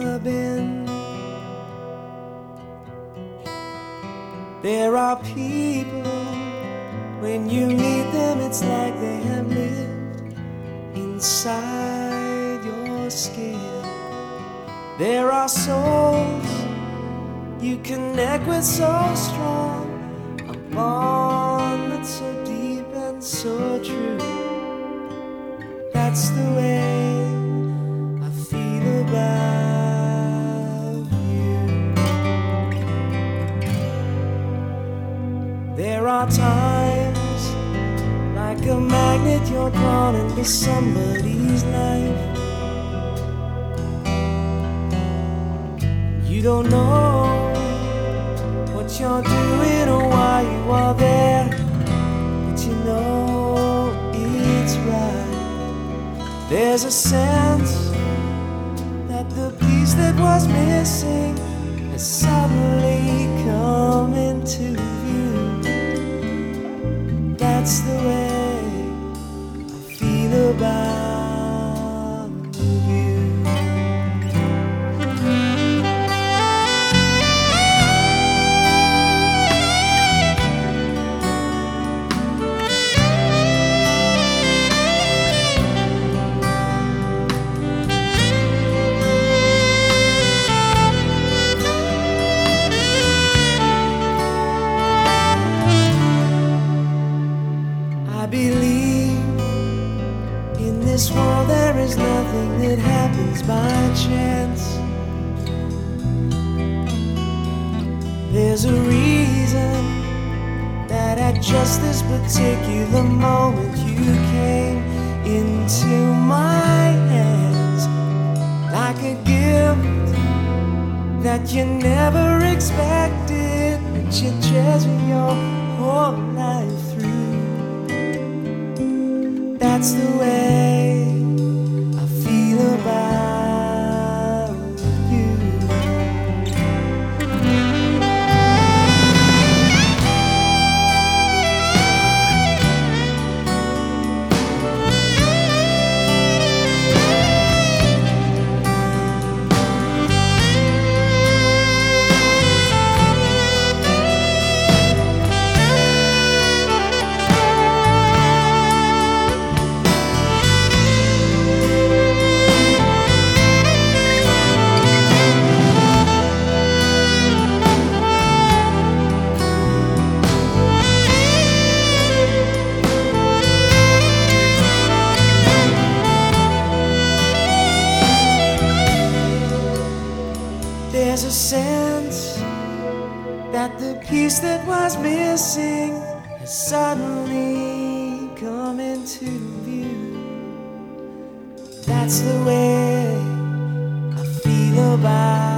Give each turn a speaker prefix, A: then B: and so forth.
A: never been. There are people, when you meet them, it's like they have lived inside your skin. There are souls you connect with so strong, a bond that's so deep and so true. That's the way I feel about you. There are times, like a magnet, you're drawn into somebody's life. You don't know what you're doing or why you are there, but you know it's right. There's a sense that the piece that was missing has suddenly come into view. That's the way I feel about you. I believe in this world there is nothing that happens by chance. There's a reason that at just this particular moment you came into my hands, like a gift that you never expected, that you treasure your whole life through. That's the way I feel about you. There's a sense that the piece that was missing has suddenly come into view. That's the way I feel about